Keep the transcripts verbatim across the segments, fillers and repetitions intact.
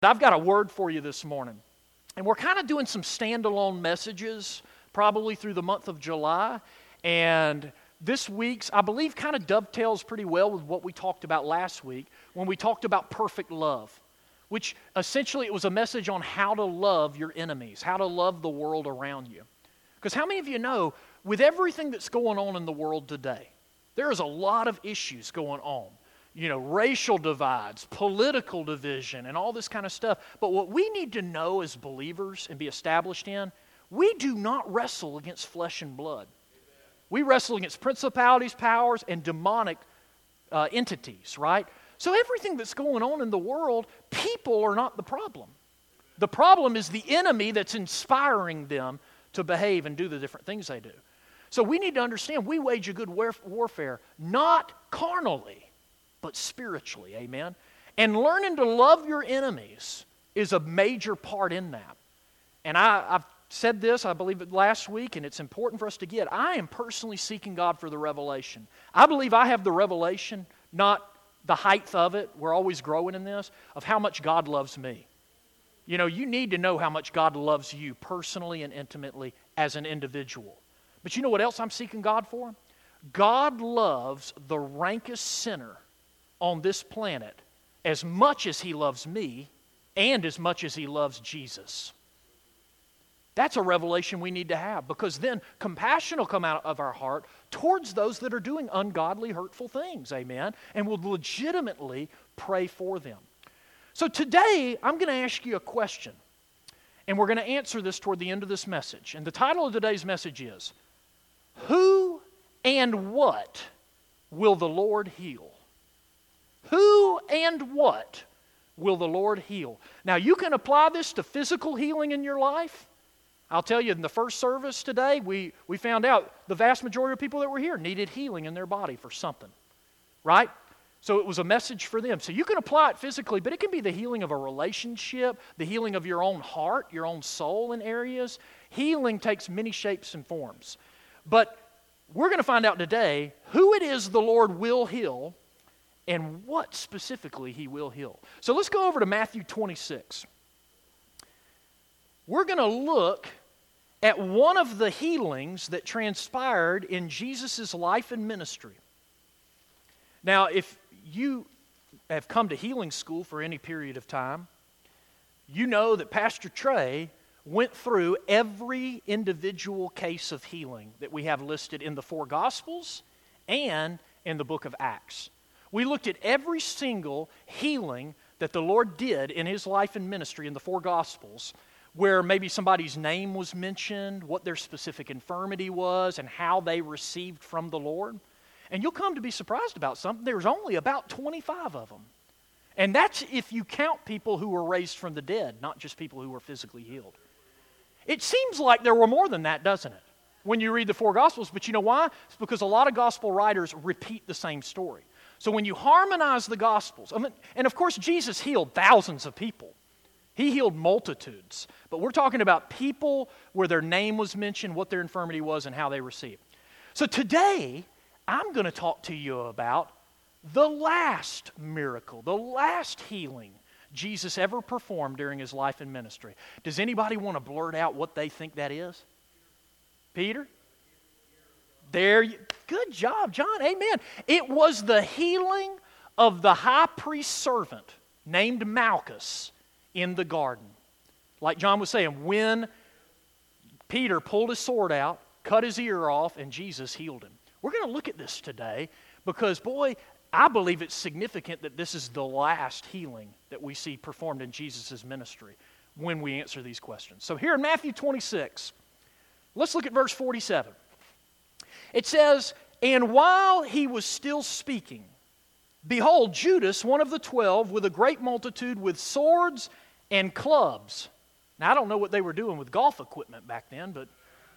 I've got a word for you this morning. And we're kind of doing some standalone messages probably through the month of July. And this week's, I believe, kind of dovetails pretty well with what we talked about last week when we talked about perfect love, which essentially it was a message on how to love your enemies, how to love the world around you. Because how many of you know, with everything that's going on in the world today, there is a lot of issues going on. You know, racial divides, political division, and all this kind of stuff. But what we need to know as believers and be established in, we do not wrestle against flesh and blood. We wrestle against principalities, powers, and demonic uh, entities, right? So everything that's going on in the world, people are not the problem. The problem is the enemy that's inspiring them to behave and do the different things they do. So we need to understand we wage a good warfare, not carnally, but spiritually, amen? And learning to love your enemies is a major part in that. And I, I've said this, I believe it last week, and it's important for us to get. I am personally seeking God for the revelation. I believe I have the revelation, not the height of it, we're always growing in this, of how much God loves me. You know, you need to know how much God loves you personally and intimately as an individual. But you know what else I'm seeking God for? God loves the rankest sinner on this planet as much as He loves me and as much as He loves Jesus. That's a revelation we need to have, because then compassion will come out of our heart towards those that are doing ungodly, hurtful things, amen? And we'll legitimately pray for them. So today, I'm going to ask you a question, and we're going to answer this toward the end of this message. And the title of today's message is, Who and What Will the Lord Heal? Who and what will the Lord heal? Now, you can apply this to physical healing in your life. I'll tell you, in the first service today, we, we found out the vast majority of people that were here needed healing in their body for something, right? So it was a message for them. So you can apply it physically, but it can be the healing of a relationship, the healing of your own heart, your own soul in areas. Healing takes many shapes and forms. But we're going to find out today who it is the Lord will heal and what specifically He will heal. So let's go over to Matthew twenty-six. We're going to look at one of the healings that transpired in Jesus' life and ministry. Now, if you have come to healing school for any period of time, you know that Pastor Trey went through every individual case of healing that we have listed in the four Gospels and in the book of Acts. We looked at every single healing that the Lord did in His life and ministry in the four Gospels, where maybe somebody's name was mentioned, what their specific infirmity was, and how they received from the Lord. And you'll come to be surprised about something. There's only about twenty-five of them. And that's if you count people who were raised from the dead, not just people who were physically healed. It seems like there were more than that, doesn't it, when you read the four Gospels? But you know why? It's because a lot of Gospel writers repeat the same story. So when you harmonize the Gospels, I mean, and of course Jesus healed thousands of people. He healed multitudes. But we're talking about people where their name was mentioned, what their infirmity was, and how they received. So today, I'm going to talk to you about the last miracle, the last healing Jesus ever performed during His life and ministry. Does anybody want to blurt out what they think that is? Peter? There you, good job, John. Amen. It was the healing of the high priest's servant named Malchus in the garden. Like John was saying, when Peter pulled his sword out, cut his ear off, and Jesus healed him. We're going to look at this today because, boy, I believe it's significant that this is the last healing that we see performed in Jesus' ministry when we answer these questions. So here in Matthew twenty-six, let's look at verse forty-seven. It says, "And while He was still speaking, behold, Judas, one of the twelve, with a great multitude, with swords and clubs." Now, I don't know what they were doing with golf equipment back then, but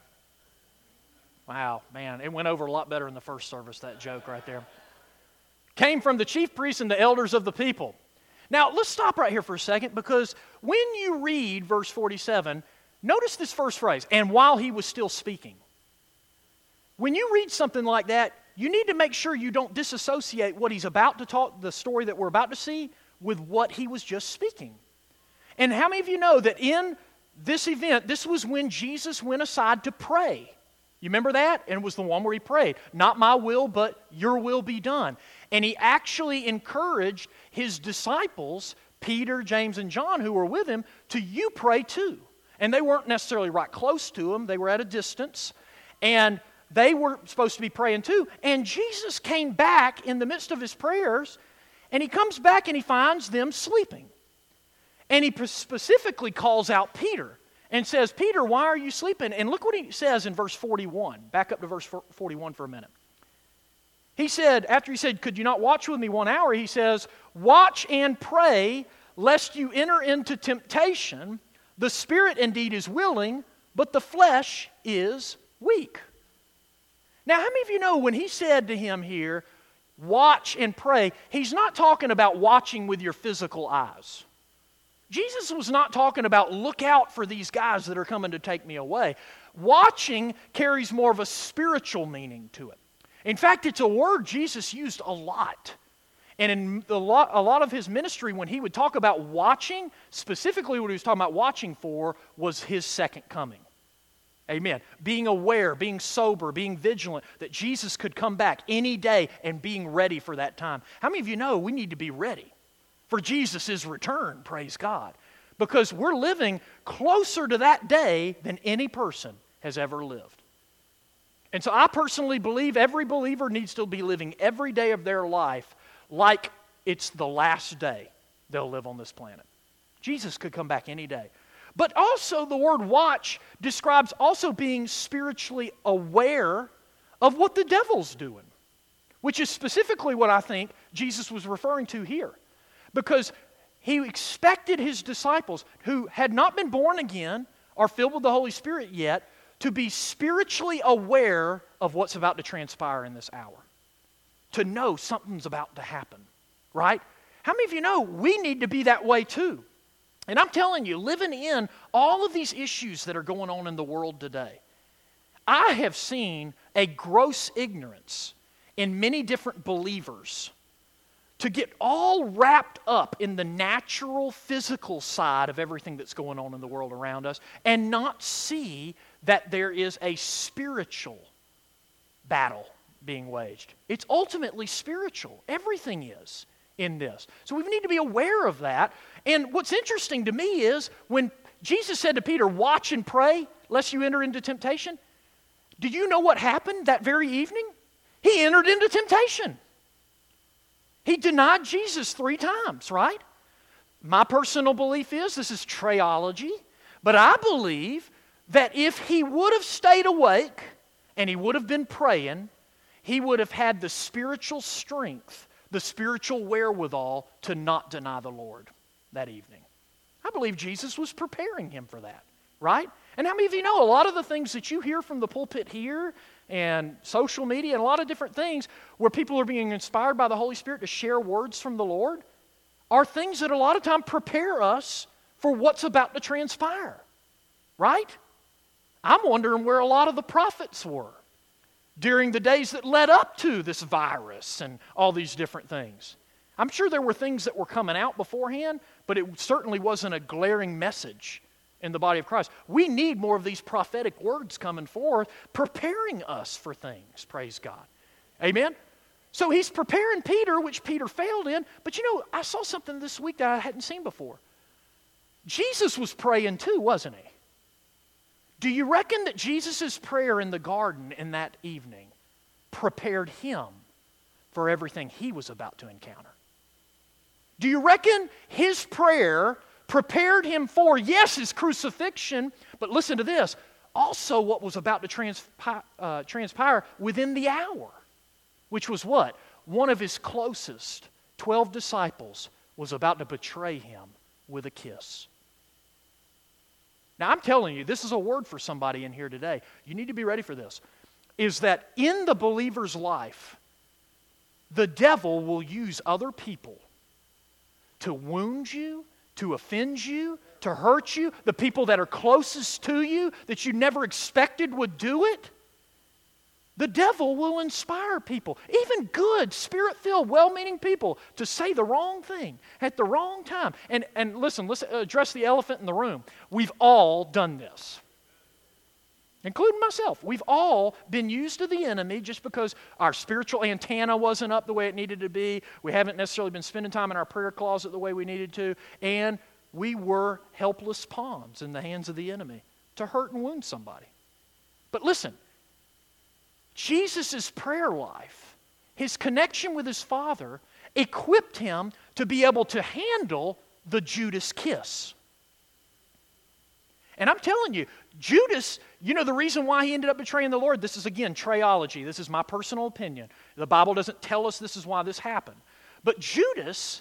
wow, man, it went over a lot better in the first service, that joke right there. "Came from the chief priests and the elders of the people." Now, let's stop right here for a second, because when you read verse forty-seven, notice this first phrase, "and while He was still speaking." When you read something like that, you need to make sure you don't disassociate what He's about to talk, the story that we're about to see, with what He was just speaking. And how many of you know that in this event, this was when Jesus went aside to pray? You remember that? And it was the one where he prayed, not my will, but your will be done. And he actually encouraged his disciples, Peter, James, and John, who were with him, to you pray too. And they weren't necessarily right close to him. They were at a distance. And they were supposed to be praying too. And Jesus came back in the midst of his prayers, and he comes back and he finds them sleeping. And he specifically calls out Peter and says, Peter, why are you sleeping? And look what he says in verse forty-one. Back up to verse forty-one for a minute. He said, after he said, could you not watch with me one hour? He says, watch and pray, lest you enter into temptation. The spirit indeed is willing, but the flesh is weak. Now, how many of you know when he said to him here, watch and pray, he's not talking about watching with your physical eyes. Jesus was not talking about look out for these guys that are coming to take me away. Watching carries more of a spiritual meaning to it. In fact, it's a word Jesus used a lot. And in the lot, a lot of his ministry, when he would talk about watching, specifically what he was talking about watching for was his second coming. Amen. Being aware, being sober, being vigilant, that Jesus could come back any day and being ready for that time. How many of you know we need to be ready for Jesus' return, praise God? Because we're living closer to that day than any person has ever lived. And so I personally believe every believer needs to be living every day of their life like it's the last day they'll live on this planet. Jesus could come back any day. But also the word watch describes also being spiritually aware of what the devil's doing, which is specifically what I think Jesus was referring to here. Because he expected his disciples who had not been born again or filled with the Holy Spirit yet to be spiritually aware of what's about to transpire in this hour. To know something's about to happen, right? How many of you know we need to be that way too? And I'm telling you, living in all of these issues that are going on in the world today, I have seen a gross ignorance in many different believers to get all wrapped up in the natural, physical side of everything that's going on in the world around us and not see that there is a spiritual battle being waged. It's ultimately spiritual. Everything is in this. So we need to be aware of that. And what's interesting to me is when Jesus said to Peter, watch and pray lest you enter into temptation, do you know what happened that very evening? He entered into temptation. He denied Jesus three times, right? My personal belief is, this is triology, but I believe that if he would have stayed awake and he would have been praying, he would have had the spiritual strength, the spiritual wherewithal to not deny the Lord that evening. I believe Jesus was preparing him for that, right? And how many of you know a lot of the things that you hear from the pulpit here and social media and a lot of different things where people are being inspired by the Holy Spirit to share words from the Lord are things that a lot of time prepare us for what's about to transpire, right? I'm wondering where a lot of the prophets were during the days that led up to this virus and all these different things. I'm sure there were things that were coming out beforehand, but it certainly wasn't a glaring message in the body of Christ. We need more of these prophetic words coming forth, preparing us for things, praise God. Amen? So he's preparing Peter, which Peter failed in, but you know, I saw something this week that I hadn't seen before. Jesus was praying too, wasn't he? Do you reckon that Jesus' prayer in the garden in that evening prepared him for everything he was about to encounter? Do you reckon his prayer prepared him for, yes, his crucifixion, but listen to this, also what was about to transpi- uh, transpire within the hour, which was what? One of his closest twelve disciples was about to betray him with a kiss. Now, I'm telling you, this is a word for somebody in here today. You need to be ready for this. Is that in the believer's life, the devil will use other people to wound you, to offend you, to hurt you, the people that are closest to you that you never expected would do it. The devil will inspire people, even good, spirit-filled, well-meaning people, to say the wrong thing at the wrong time. And, and listen, let's address the elephant in the room. We've all done this, including myself. We've all been used to the enemy just because our spiritual antenna wasn't up the way it needed to be. We haven't necessarily been spending time in our prayer closet the way we needed to. And we were helpless pawns in the hands of the enemy to hurt and wound somebody. But listen, Jesus' prayer life, his connection with his Father, equipped him to be able to handle the Judas kiss. And I'm telling you, Judas, you know the reason why he ended up betraying the Lord? This is, again, triology. This is my personal opinion. The Bible doesn't tell us this is why this happened. But Judas,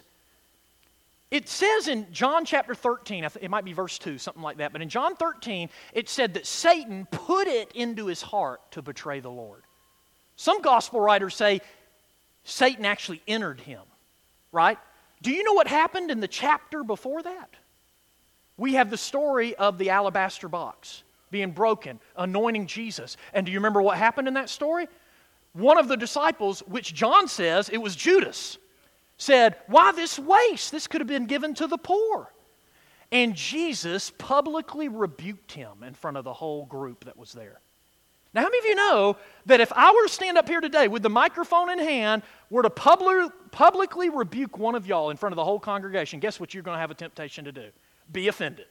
it says in John chapter thirteen, it might be verse two, something like that, but in John thirteen, it said that Satan put it into his heart to betray the Lord. Some gospel writers say Satan actually entered him, right? Do you know what happened in the chapter before that? We have the story of the alabaster box being broken, anointing Jesus. And do you remember what happened in that story? One of the disciples, which John says it was Judas, said, "Why this waste? This could have been given to the poor." And Jesus publicly rebuked him in front of the whole group that was there. Now, how many of you know that if I were to stand up here today with the microphone in hand, were to public, publicly rebuke one of y'all in front of the whole congregation, guess what you're going to have a temptation to do? Be offended.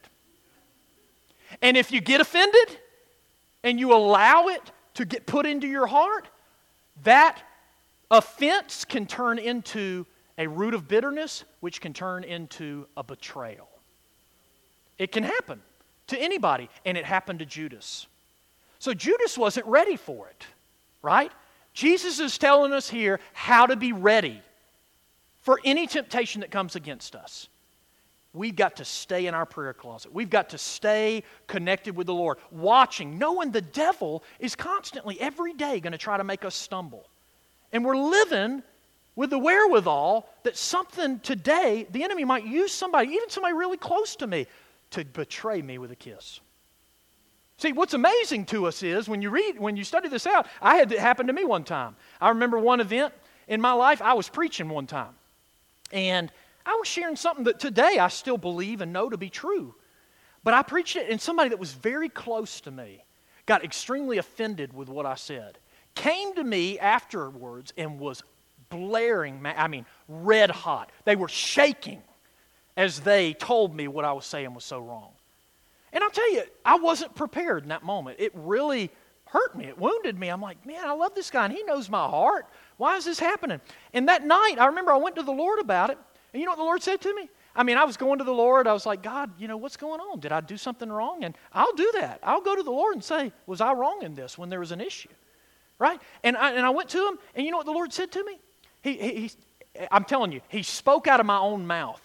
And if you get offended and you allow it to get put into your heart, that offense can turn into a root of bitterness, which can turn into a betrayal. It can happen to anybody, and it happened to Judas. So Judas wasn't ready for it, right? Jesus is telling us here how to be ready for any temptation that comes against us. We've got to stay in our prayer closet. We've got to stay connected with the Lord, watching, knowing the devil is constantly, every day, going to try to make us stumble. And we're living with the wherewithal that something today, the enemy might use somebody, even somebody really close to me, to betray me with a kiss. See, what's amazing to us is when you read, when you study this out, I had it happen to me one time. I remember one event in my life, I was preaching one time. And I was sharing something that today I still believe and know to be true. But I preached it, and somebody that was very close to me got extremely offended with what I said. Came to me afterwards and was blaring, I mean, red hot. They were shaking as they told me what I was saying was so wrong. And I'll tell you, I wasn't prepared in that moment. It really hurt me. It wounded me. I'm like, man, I love this guy, and he knows my heart. Why is this happening? And that night, I remember I went to the Lord about it, and you know what the Lord said to me? I mean, I was going to the Lord. I was like, God, you know, what's going on? Did I do something wrong? And I'll do that. I'll go to the Lord and say, was I wrong in this when there was an issue? Right? And I, and I went to him, and you know what the Lord said to me? He, he, he, I'm telling you, he spoke out of my own mouth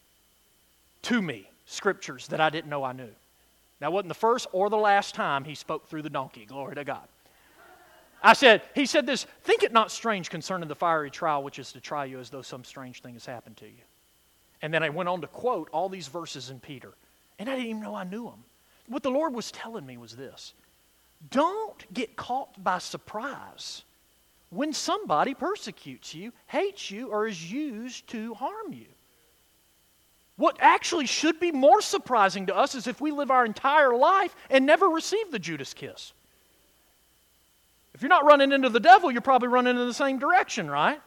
to me scriptures that I didn't know I knew. Now, it wasn't the first or the last time he spoke through the donkey. Glory to God. I said, he said this, think it not strange concerning the fiery trial which is to try you as though some strange thing has happened to you. And then I went on to quote all these verses in Peter. And I didn't even know I knew them. What the Lord was telling me was this. Don't get caught by surprise when somebody persecutes you, hates you, or is used to harm you. What actually should be more surprising to us is if we live our entire life and never receive the Judas kiss. If you're not running into the devil, you're probably running in the same direction, right?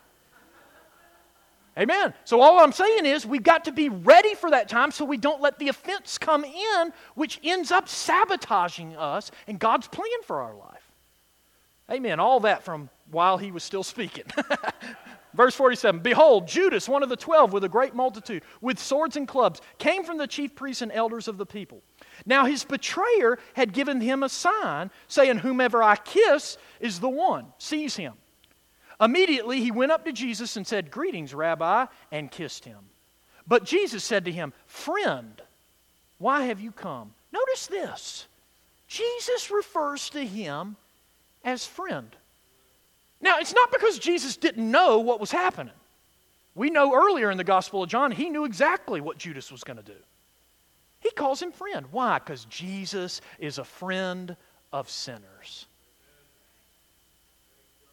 Amen. So all I'm saying is we've got to be ready for that time so we don't let the offense come in, which ends up sabotaging us and God's plan for our life. Amen. All that from while he was still speaking. Verse forty-seven, behold, Judas, one of the twelve with a great multitude, with swords and clubs, came from the chief priests and elders of the people. Now his betrayer had given him a sign, saying, whomever I kiss is the one. Seize him. Immediately he went up to Jesus and said, greetings, Rabbi, and kissed him. But Jesus said to him, friend, why have you come? Notice this. Jesus refers to him as friend. Now, it's not because Jesus didn't know what was happening. We know earlier in the Gospel of John, he knew exactly what Judas was going to do. He calls him friend. Why? Because Jesus is a friend of sinners.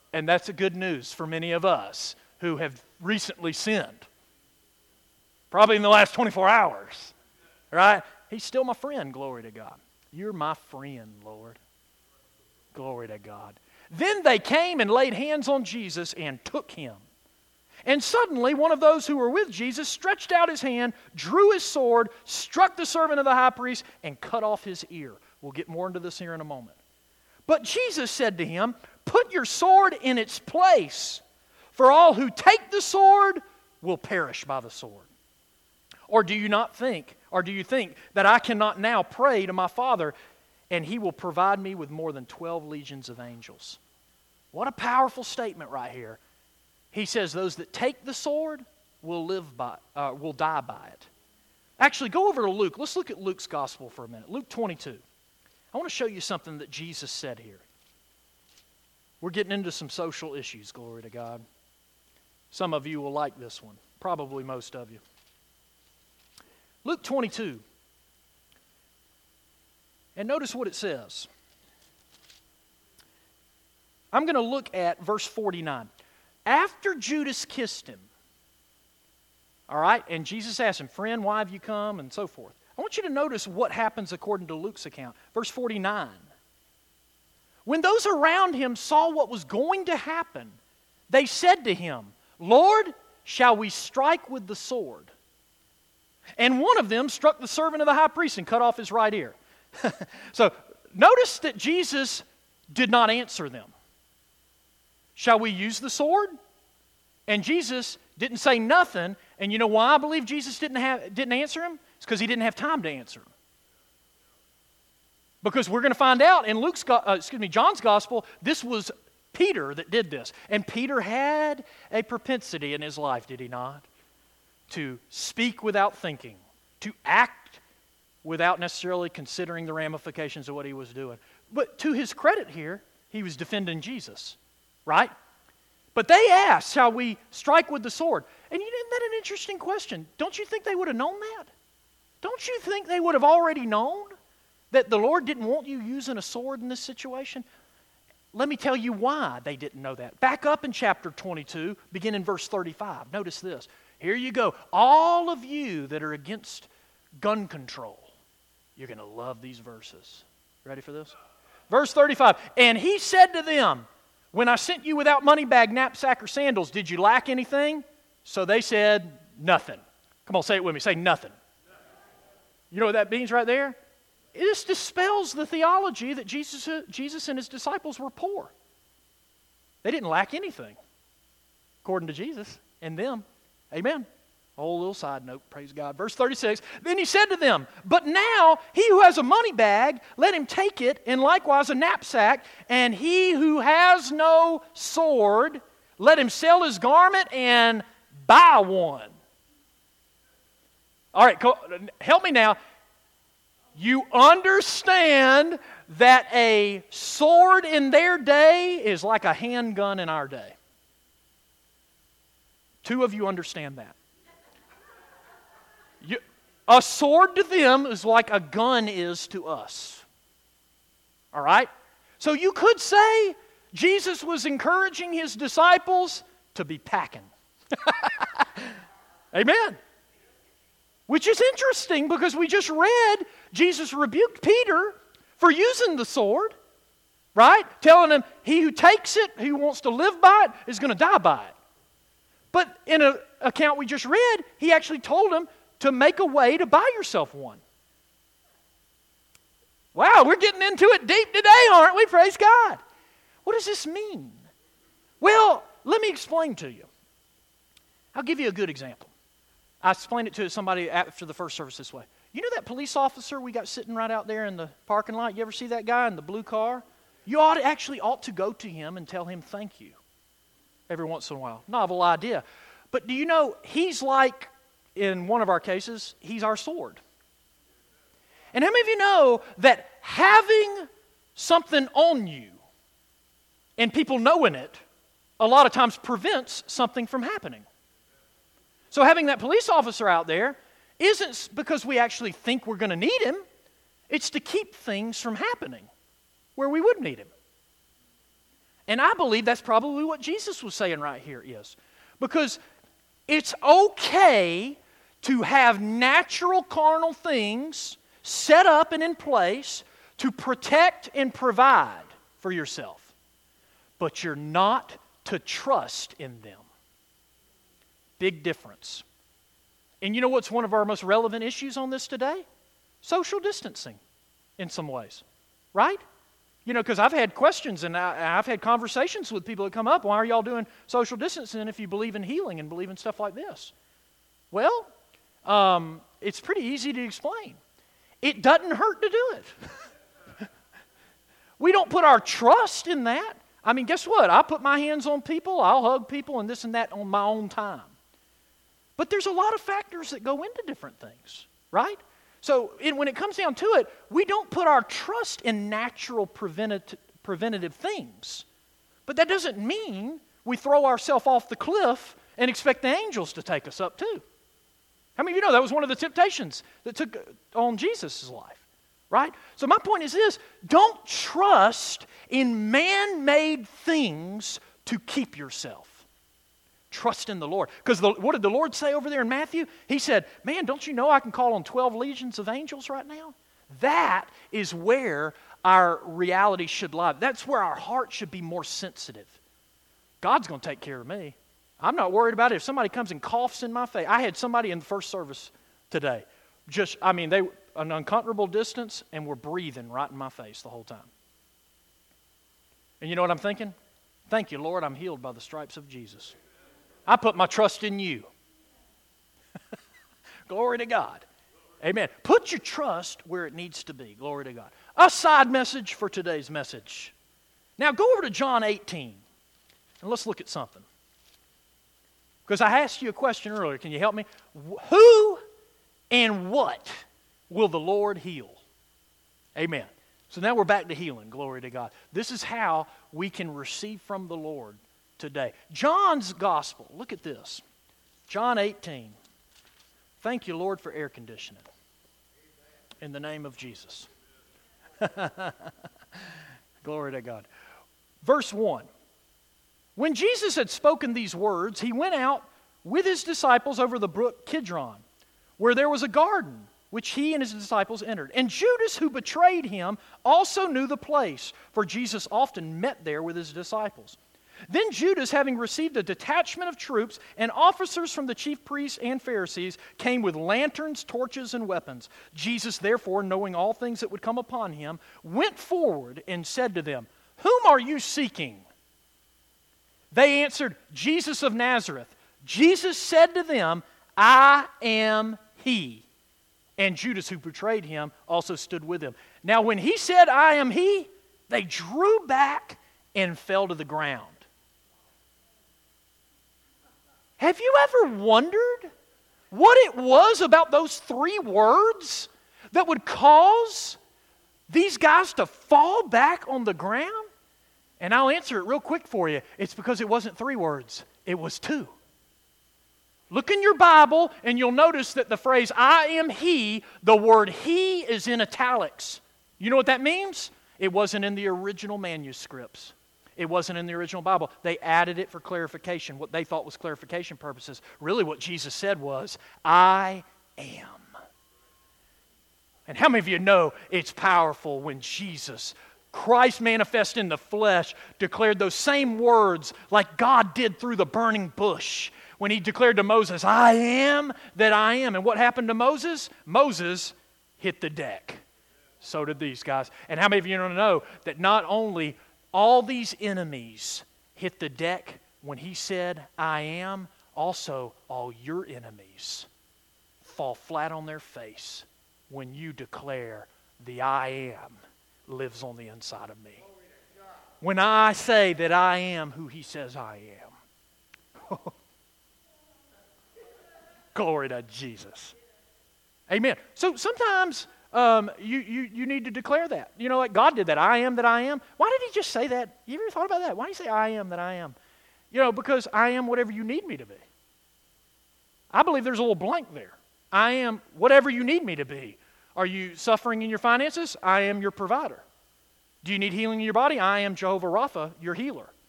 And that's a good news for many of us who have recently sinned. Probably in the last twenty-four hours. Right? He's still my friend, glory to God. You're my friend, Lord. Glory to God. Then they came and laid hands on Jesus and took him. And suddenly one of those who were with Jesus stretched out his hand, drew his sword, struck the servant of the high priest, and cut off his ear. We'll get more into this here in a moment. But Jesus said to him, "Put your sword in its place, for all who take the sword will perish by the sword. Or do you not think, or do you think that I cannot now pray to my Father, and he will provide me with more than twelve legions of angels?" What a powerful statement right here. He says those that take the sword will live by, uh, will die by it. Actually, go over to Luke. Let's look at Luke's gospel for a minute. Luke twenty-two. I want to show you something that Jesus said here. We're getting into some social issues, glory to God. Some of you will like this one, probably most of you. Luke twenty-two. And notice what it says. I'm going to look at verse forty-nine. After Judas kissed him, all right, and Jesus asked him, "Friend, why have you come?" and so forth. I want you to notice what happens according to Luke's account. Verse forty-nine. When those around him saw what was going to happen, they said to him, "Lord, shall we strike with the sword?" And one of them struck the servant of the high priest and cut off his right ear. So notice that Jesus did not answer them. Shall we use the sword? And Jesus didn't say nothing. And you know why I believe Jesus didn't have didn't answer him? It's because he didn't have time to answer him. Because we're going to find out in Luke's, uh, excuse me, John's gospel, this was Peter that did this. And Peter had a propensity in his life, did he not? To speak without thinking, to act without necessarily considering the ramifications of what he was doing. But to his credit here, he was defending Jesus, right? But they asked, "Shall we strike with the sword?" And isn't that an interesting question? Don't you think they would have known that? Don't you think they would have already known that the Lord didn't want you using a sword in this situation? Let me tell you why they didn't know that. Back up in chapter twenty-two, begin in verse thirty-five. Notice this. Here you go. All of you that are against gun control, you're going to love these verses. Ready for this? Verse thirty-five. And he said to them, "When I sent you without money bag, knapsack, or sandals, did you lack anything?" So they said, "Nothing." Come on, say it with me. Say nothing. You know what that means right there? This dispels the theology that Jesus, Jesus and his disciples were poor. They didn't lack anything, according to Jesus and them. Amen. A whole little side note, praise God. Verse thirty-six, then he said to them, "But now he who has a money bag, let him take it, and likewise a knapsack, and he who has no sword, let him sell his garment and buy one." All right, help me now. You understand that a sword in their day is like a handgun in our day. Two of you understand that. You, a sword to them is like a gun is to us. All right? So you could say Jesus was encouraging his disciples to be packing. Amen. Which is interesting because we just read Jesus rebuked Peter for using the sword, right? Telling him he who takes it, who wants to live by it, is going to die by it. But in an account we just read, he actually told him to make a way to buy yourself one. Wow, we're getting into it deep today, aren't we? Praise God. What does this mean? Well, let me explain to you. I'll give you a good example. I explained it to somebody after the first service this way. You know that police officer we got sitting right out there in the parking lot? You ever see that guy in the blue car? You ought to, actually ought to go to him and tell him thank you every once in a while. Novel idea. But do you know, he's like, in one of our cases, he's our sword. And how many of you know that having something on you and people knowing it a lot of times prevents something from happening? So having that police officer out there isn't because we actually think we're going to need him. It's to keep things from happening where we would need him. And I believe that's probably what Jesus was saying right here is. Because it's okay to have natural carnal things set up and in place to protect and provide for yourself. But you're not to trust in them. Big difference. And you know what's one of our most relevant issues on this today? Social distancing in some ways, right? You know, because I've had questions and I, I've had conversations with people that come up, why are y'all doing social distancing if you believe in healing and believe in stuff like this? Well, um, it's pretty easy to explain. It doesn't hurt to do it. We don't put our trust in that. I mean, guess what? I put my hands on people, I'll hug people and this and that on my own time. But there's a lot of factors that go into different things, right? So it, when it comes down to it, we don't put our trust in natural preventative, preventative things. But that doesn't mean we throw ourselves off the cliff and expect the angels to take us up too. How many of you know that was one of the temptations that took on Jesus' life, right? So my point is this, don't trust in man-made things to keep yourself. Trust in the Lord. Because what did the Lord say over there in Matthew? He said, man, don't you know I can call on twelve legions of angels right now? That is where our reality should lie. That's where our heart should be more sensitive. God's going to take care of me. I'm not worried about it. If somebody comes and coughs in my face. I had somebody in the first service today. Just, I mean, they an uncomfortable distance and were breathing right in my face the whole time. And you know what I'm thinking? Thank you, Lord, I'm healed by the stripes of Jesus. I put my trust in you. Glory to God. Amen. Put your trust where it needs to be. Glory to God. A side message for today's message. Now go over to John eighteen and let's look at something. Because I asked you a question earlier. Can you help me? Who and what will the Lord heal? Amen. So now we're back to healing. Glory to God. This is how we can receive from the Lord today. John's gospel. Look at this. John eighteen. Thank you, Lord, for air conditioning. In the name of Jesus. Glory to God. Verse one. When Jesus had spoken these words, he went out with his disciples over the brook Kidron, where there was a garden, which he and his disciples entered. And Judas, who betrayed him, also knew the place, for Jesus often met there with his disciples. Then Judas, having received a detachment of troops and officers from the chief priests and Pharisees, came with lanterns, torches, and weapons. Jesus, therefore, knowing all things that would come upon him, went forward and said to them, "Whom are you seeking?" They answered, "Jesus of Nazareth." Jesus said to them, "I am he." And Judas, who betrayed him, also stood with him. Now when he said, "I am he," they drew back and fell to the ground. Have you ever wondered what it was about those three words that would cause these guys to fall back on the ground? And I'll answer it real quick for you. It's because it wasn't three words, it was two. Look in your Bible and you'll notice that the phrase, "I am he," the word he is in italics. You know what that means? It wasn't in the original manuscripts. It wasn't in the original Bible. They added it for clarification, what they thought was clarification purposes. Really what Jesus said was, "I am." And how many of you know it's powerful when Jesus, Christ manifest in the flesh, declared those same words like God did through the burning bush when he declared to Moses, "I am that I am." And what happened to Moses? Moses hit the deck. So did these guys. And how many of you know that not only all these enemies hit the deck when he said, "I am," also all your enemies fall flat on their face when you declare the "I am" lives on the inside of me. When I say that I am who he says I am. Glory to Jesus. Amen. So sometimes um, you, you, you need to declare that. You know, like God did that. I am that I am. Why did he just say that? You ever thought about that? Why did he say I am that I am? You know, because I am whatever you need me to be. I believe there's a little blank there. I am whatever you need me to be. Are you suffering in your finances? I am your provider. Do you need healing in your body? I am Jehovah Rapha, your healer.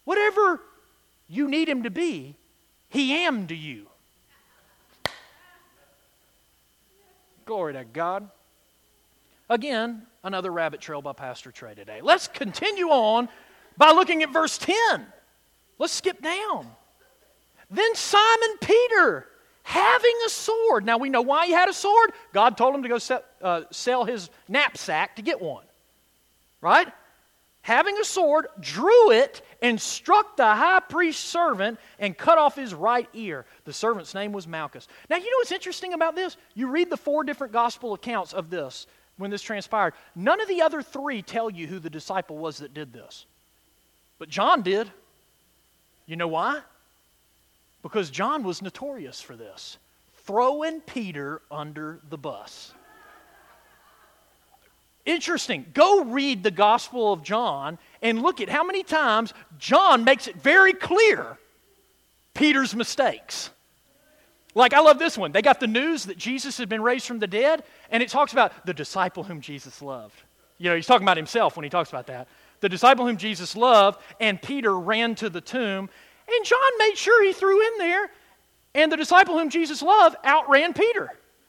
Whatever you need him to be, he am to you. Glory to God. Again, another rabbit trail by Pastor Trey today. Let's continue on by looking at verse ten. Let's skip down. Then Simon Peter, having a sword. Now we know why he had a sword. God told him to go sell, uh, sell his knapsack to get one. Right? Having a sword, drew it and struck the high priest's servant and cut off his right ear. The servant's name was Malchus. Now, you know what's interesting about this? You read the four different gospel accounts of this when this transpired. None of the other three tell you who the disciple was that did this. But John did. You know why? Because John was notorious for this. Throwing Peter under the bus. Interesting. Go read the Gospel of John and look at how many times John makes it very clear Peter's mistakes. Like, I love this one. They got the news that Jesus had been raised from the dead, and it talks about the disciple whom Jesus loved. You know, he's talking about himself when he talks about that. The disciple whom Jesus loved, and Peter ran to the tomb, and John made sure he threw in there, and the disciple whom Jesus loved outran Peter.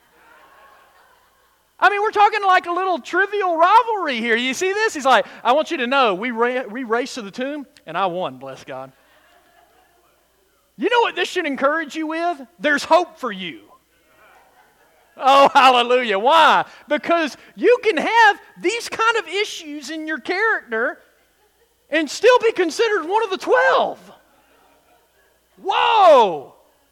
I mean, we're talking like a little trivial rivalry here. You see this? He's like, I want you to know, we, ra- we raced to the tomb, and I won, bless God. You know what this should encourage you with? There's hope for you. Oh, hallelujah. Why? Because you can have these kind of issues in your character and still be considered one of the twelve. Whoa!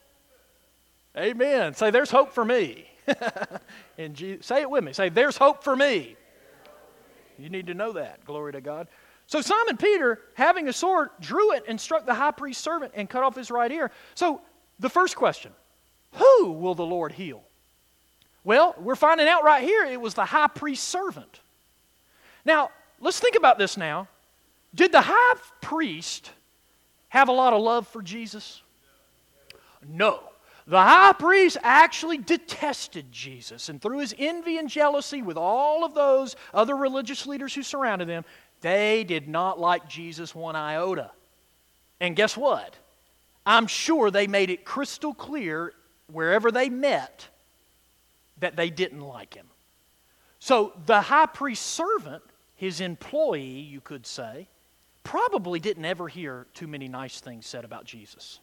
Amen. Say, there's hope for me. And Jesus, say it with me. Say, there's hope for me. You need to know that. Glory to God. So Simon Peter, having a sword, drew it and struck the high priest's servant and cut off his right ear. So the first question, who will the Lord heal? Well, we're finding out right here it was the high priest's servant. Now, let's think about this now. Did the high priest have a lot of love for Jesus? No. The high priest actually detested Jesus, and through his envy and jealousy with all of those other religious leaders who surrounded him, they did not like Jesus one iota. And guess what? I'm sure they made it crystal clear wherever they met that they didn't like him. So the high priest's servant, his employee, you could say, probably didn't ever hear too many nice things said about Jesus.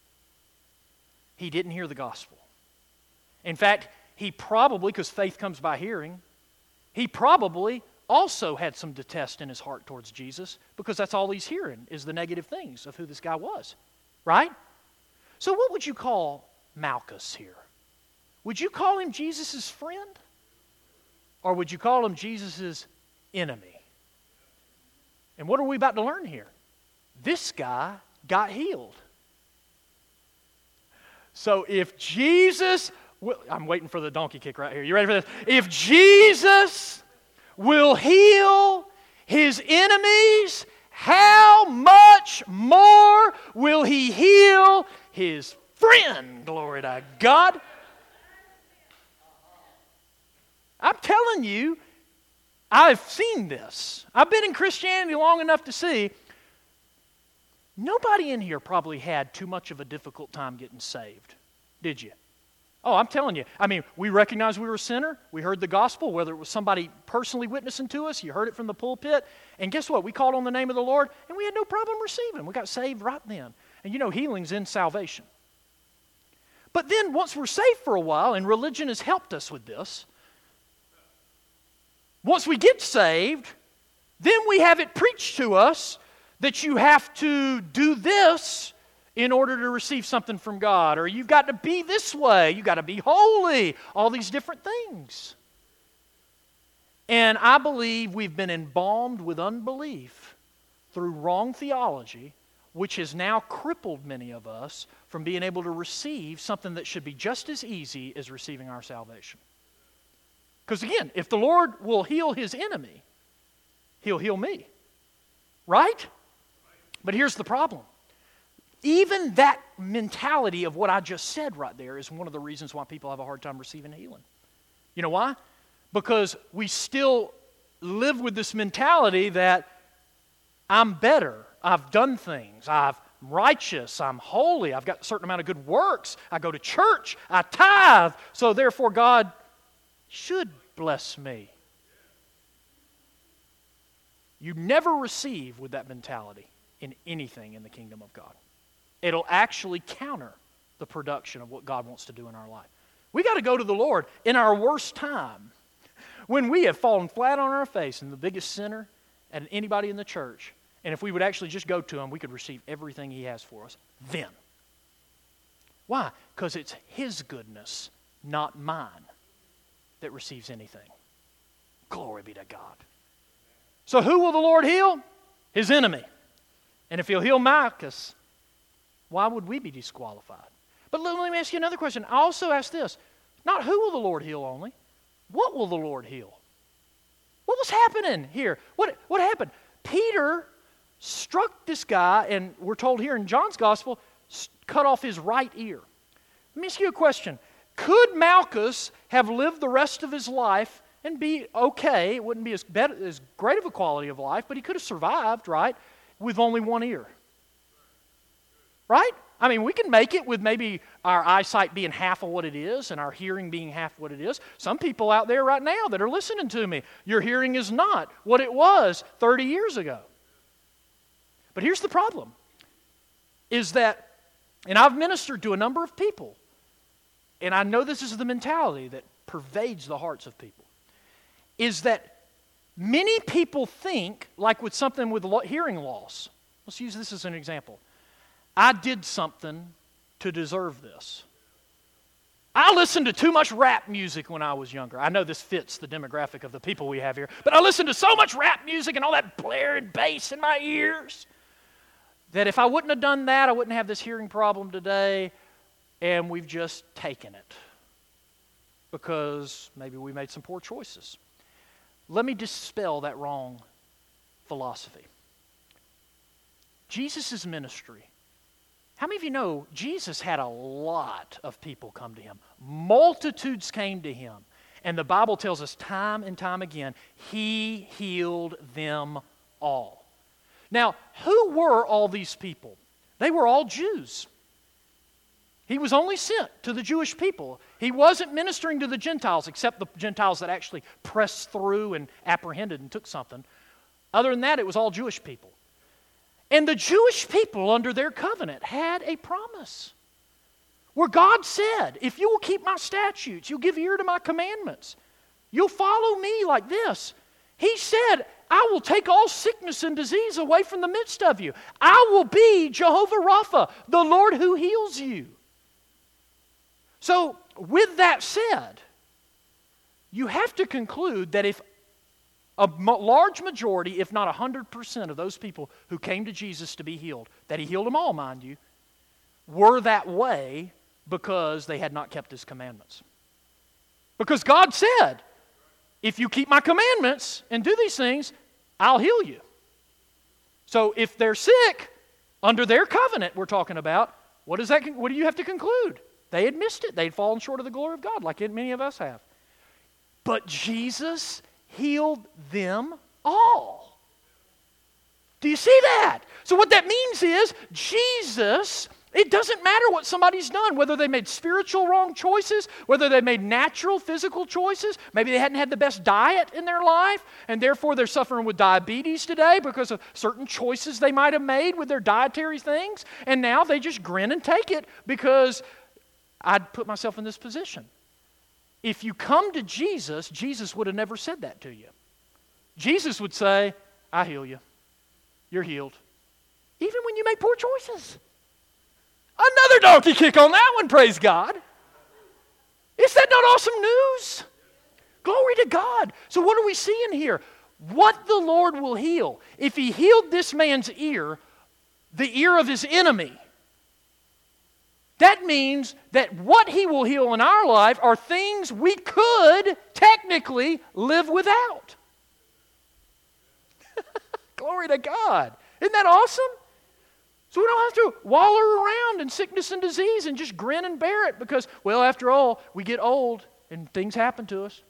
He didn't hear the gospel. In fact, he probably, because faith comes by hearing, he probably also had some detest in his heart towards Jesus, because that's all he's hearing is the negative things of who this guy was. Right? So what would you call Malchus here? Would you call him Jesus' friend? Or would you call him Jesus' enemy? And what are we about to learn here? This guy got healed. So if Jesus, will, I'm waiting for the donkey kick right here. You ready for this? If Jesus will heal his enemies, how much more will he heal his friend? Glory to God. I'm telling you, I've seen this. I've been in Christianity long enough to see nobody in here probably had too much of a difficult time getting saved, did you? Oh, I'm telling you. I mean, we recognized we were a sinner. We heard the gospel, whether it was somebody personally witnessing to us, you heard it from the pulpit, and guess what? We called on the name of the Lord, and we had no problem receiving. We got saved right then. And you know, healing's in salvation. But then once we're saved for a while, and religion has helped us with this, once we get saved, then we have it preached to us that you have to do this in order to receive something from God, or you've got to be this way, you've got to be holy, all these different things. And I believe we've been embalmed with unbelief through wrong theology, which has now crippled many of us from being able to receive something that should be just as easy as receiving our salvation. Because again, if the Lord will heal his enemy, he'll heal me. Right? But here's the problem. Even that mentality of what I just said right there is one of the reasons why people have a hard time receiving healing. You know why? Because we still live with this mentality that I'm better I've done things. I'm righteous. I'm holy. I've got a certain amount of good works. I go to church. I tithe. So therefore God should bless me. You never receive with that mentality in anything in the kingdom of God. It'll actually counter the production of what God wants to do in our life. We got to go to the Lord in our worst time, when we have fallen flat on our face and the biggest sinner and anybody in the church. And if we would actually just go to Him, we could receive everything He has for us then. Why? Because it's His goodness, not mine, that receives anything. Glory be to God. So who will the Lord heal? His enemy. And if He'll heal Malchus, why would we be disqualified? But let me ask you another question. I also ask this. Not who will the Lord heal only. What will the Lord heal? What was happening here? What, what happened? Peter struck this guy, and we're told here in John's Gospel, cut off his right ear. Let me ask you a question. Could Malchus have lived the rest of his life and be okay? It wouldn't be as, better, as great of a quality of life, but he could have survived, right, with only one ear. Right? I mean, we can make it with maybe our eyesight being half of what it is and our hearing being half what it is. Some people out there right now that are listening to me, your hearing is not what it was thirty years ago. But here's the problem, is that, and I've ministered to a number of people, and I know this is the mentality that pervades the hearts of people, is that many people think, like with something with hearing loss. Let's use this as an example. I did something to deserve this. I listened to too much rap music when I was younger. I know this fits the demographic of the people we have here, but I listened to so much rap music and all that blaring bass in my ears that if I wouldn't have done that, I wouldn't have this hearing problem today, and we've just taken it because maybe we made some poor choices. Let me dispel that wrong philosophy. Jesus' ministry. How many of you know Jesus had a lot of people come to Him? Multitudes came to Him. And the Bible tells us time and time again, He healed them all. Now, who were all these people? They were all Jews. He was only sent to the Jewish people. He wasn't ministering to the Gentiles, except the Gentiles that actually pressed through and apprehended and took something. Other than that, it was all Jewish people. And the Jewish people under their covenant had a promise where God said, if you will keep my statutes, you'll give ear to my commandments, you'll follow me like this. He said, I will take all sickness and disease away from the midst of you. I will be Jehovah Rapha, the Lord who heals you. So, with that said, you have to conclude that if a large majority, if not one hundred percent of those people who came to Jesus to be healed, that He healed them all, mind you, were that way because they had not kept His commandments. Because God said, if you keep my commandments and do these things, I'll heal you. So if they're sick, under their covenant we're talking about, what, is that, what do you have to conclude? They had missed it. They'd fallen short of the glory of God like many of us have. But Jesus healed them all. Do you see that? So what that means is Jesus, it doesn't matter what somebody's done, whether they made spiritual wrong choices, whether they made natural physical choices, maybe they hadn't had the best diet in their life, and therefore they're suffering with diabetes today because of certain choices they might have made with their dietary things, and now they just grin and take it because I'd put myself in this position. If you come to Jesus, Jesus would have never said that to you. Jesus would say, I heal you. You're healed. Even when you make poor choices. Another donkey kick on that one, praise God. Is that not awesome news? Glory to God. So what are we seeing here? What the Lord will heal. If He healed this man's ear, the ear of his enemy, that means that what He will heal in our life are things we could technically live without. Glory to God. Isn't that awesome? So we don't have to wallow around in sickness and disease and just grin and bear it because, well, after all, we get old and things happen to us.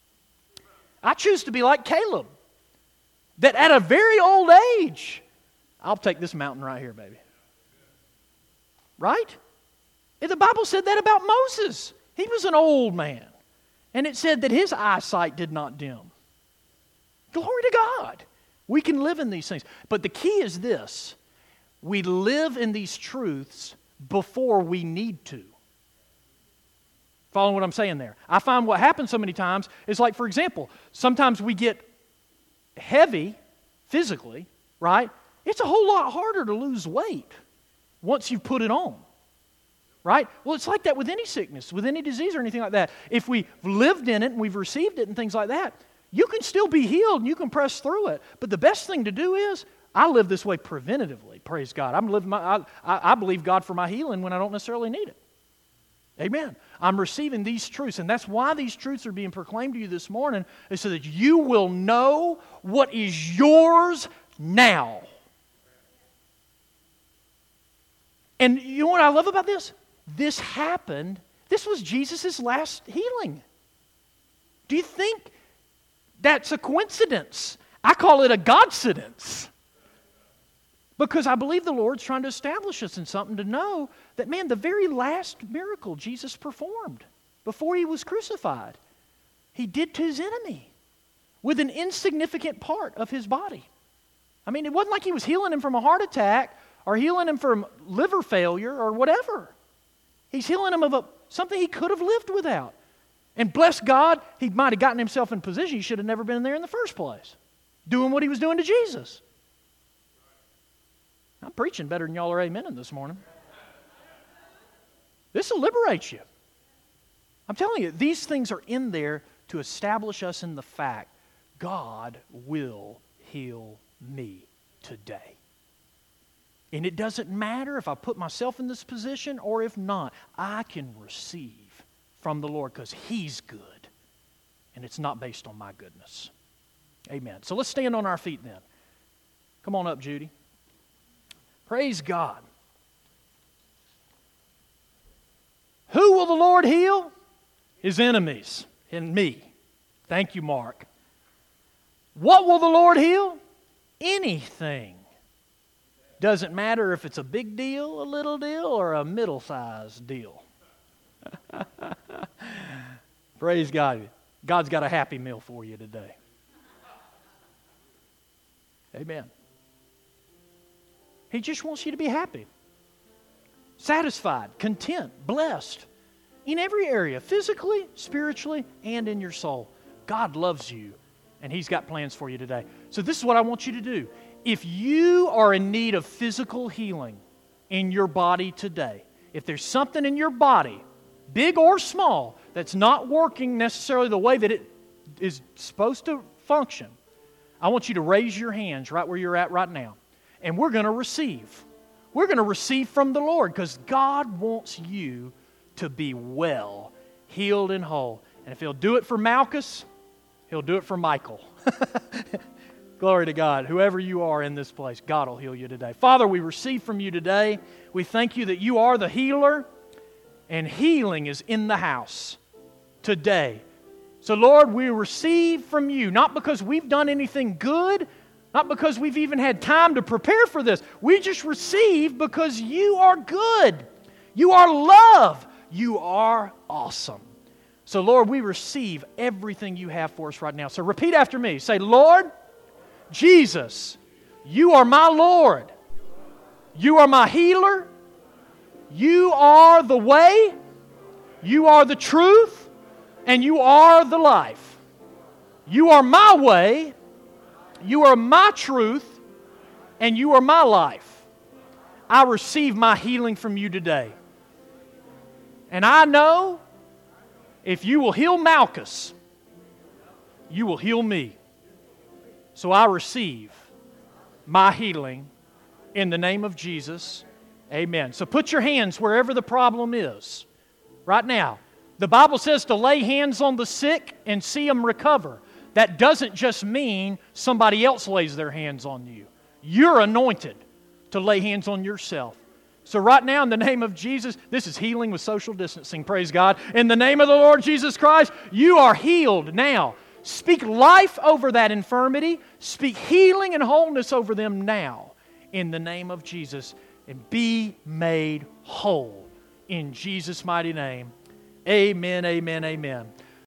I choose to be like Caleb, that at a very old age, I'll take this mountain right here, baby. Right? And the Bible said that about Moses. He was an old man. And it said that his eyesight did not dim. Glory to God. We can live in these things. But the key is this. We live in these truths before we need to. Following what I'm saying there? I find what happens so many times is like, for example, sometimes we get heavy physically, right? It's a whole lot harder to lose weight once you've put it on, right? Well, it's like that with any sickness, with any disease or anything like that. If we've lived in it and we've received it and things like that, you can still be healed and you can press through it. But the best thing to do is, I live this way preventatively, praise God. I'm living my, I, I believe God for my healing when I don't necessarily need it. Amen. I'm receiving these truths, and that's why these truths are being proclaimed to you this morning, is so that you will know what is yours now. And you know what I love about this? This happened, this was Jesus' last healing. Do you think that's a coincidence? I call it a Godcidence. Because I believe the Lord's trying to establish us in something to know that, man, the very last miracle Jesus performed before He was crucified, He did to His enemy with an insignificant part of His body. I mean, it wasn't like He was healing him from a heart attack or healing him from liver failure or whatever. He's healing him of a, something he could have lived without. And bless God, he might have gotten himself in position. He should have never been there in the first place, doing what he was doing to Jesus. I'm preaching better than y'all are amening this morning. This will liberate you. I'm telling you, these things are in there to establish us in the fact God will heal me today. And it doesn't matter if I put myself in this position or if not. I can receive from the Lord because He's good. And it's not based on my goodness. Amen. So let's stand on our feet then. Come on up, Judy. Praise God. Who will the Lord heal? His enemies and me. Thank you, Mark. What will the Lord heal? Anything. Doesn't matter if it's a big deal, a little deal, or a middle-sized deal. Praise God. God's got a happy meal for you today. Amen. He just wants you to be happy, satisfied, content, blessed in every area, physically, spiritually, and in your soul. God loves you, and He's got plans for you today. So this is what I want you to do. If you are in need of physical healing in your body today, if there's something in your body, big or small, that's not working necessarily the way that it is supposed to function, I want you to raise your hands right where you're at right now. And we're going to receive. We're going to receive from the Lord because God wants you to be well, healed, and whole. And if He'll do it for Malchus, He'll do it for Michael. Glory to God. Whoever you are in this place, God will heal you today. Father, we receive from you today. We thank you that you are the healer, and healing is in the house today. So, Lord, we receive from you, not because we've done anything good, not because we've even had time to prepare for this. We just receive because you are good. You are love. You are awesome. So, Lord, we receive everything you have for us right now. So repeat after me. Say, Lord Jesus, you are my Lord. You are my healer. You are the way. You are the truth. And you are the life. You are my way. You are my truth, and you are my life. I receive my healing from you today. And I know if you will heal Malchus, you will heal me. So I receive my healing in the name of Jesus. Amen. So put your hands wherever the problem is right now. The Bible says to lay hands on the sick and see them recover. That doesn't just mean somebody else lays their hands on you. You're anointed to lay hands on yourself. So right now, in the name of Jesus, this is healing with social distancing, praise God. In the name of the Lord Jesus Christ, you are healed now. Speak life over that infirmity. Speak healing and wholeness over them now. in the name of Jesus and be made whole in Jesus' mighty name. Amen, amen, amen.